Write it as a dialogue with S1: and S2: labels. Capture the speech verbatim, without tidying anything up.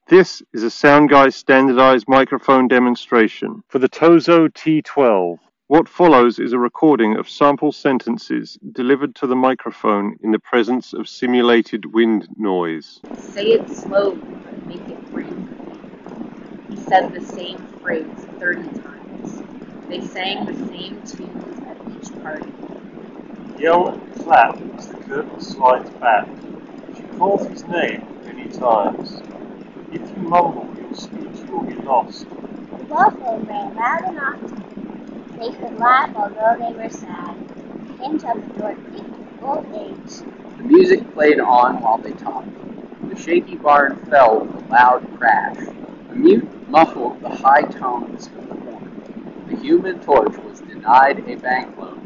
S1: This is a Soundguy standardized microphone demonstration for the Tozo T twelve. What follows is a recording of sample sentences delivered to the microphone in the presence of simulated wind noise.
S2: Say it slowly, but make it ring. He said the same phrase thirty times. They sang the same tunes at each party.
S1: Yell and clap as the curtain slides back. She calls his name many times. If you mumble, your speech will be lost.
S3: The buffalo ran loud and often. They could laugh although they were sad. Hint of the door creaked with old age.
S4: The music played on while they talked. The shaky barn fell with a loud crash. A mute muffled the high tones of the horn. The Human Torch was denied a bank loan.